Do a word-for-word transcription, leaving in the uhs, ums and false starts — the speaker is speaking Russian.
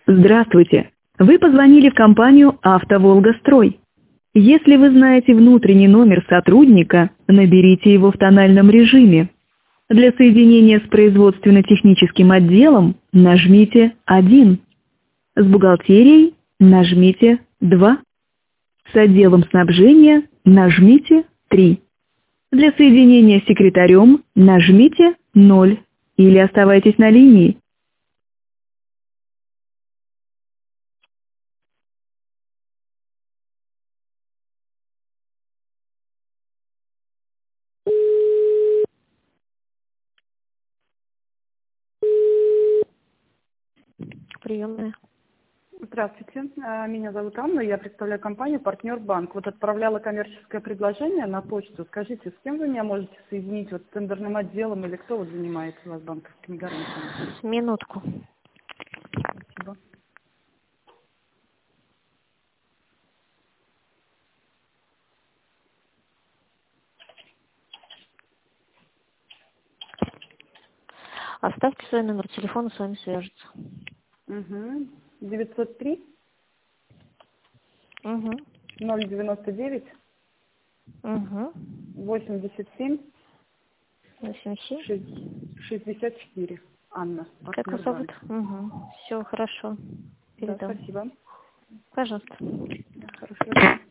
Здравствуйте! Вы позвонили в компанию «АвтоВолгастрой». Если вы знаете внутренний номер сотрудника, наберите его в тональном режиме. Для соединения с производственно-техническим отделом нажмите один. С бухгалтерией нажмите два. С отделом снабжения нажмите три. Для соединения с секретарем нажмите ноль или оставайтесь на линии. Приемная. Здравствуйте, А, меня зовут Анна, я представляю компанию «Партнер Банк». Вот отправляла коммерческое предложение на почту. Скажите, с кем вы меня можете соединить, вот с тендерным отделом или кто вот занимается у вас банковскими гарантиями? Минутку. Спасибо. Оставьте свой номер телефона, с вами свяжутся. Угу. девятьсот три Угу. ноль девяносто девять Угу. восемьдесят семь восемь семь. шестьдесят четыре. Анна, Как «Партнер вас зовут? Банк». Угу. Все хорошо. Да, Передам. спасибо. Пожалуйста. Хорошо.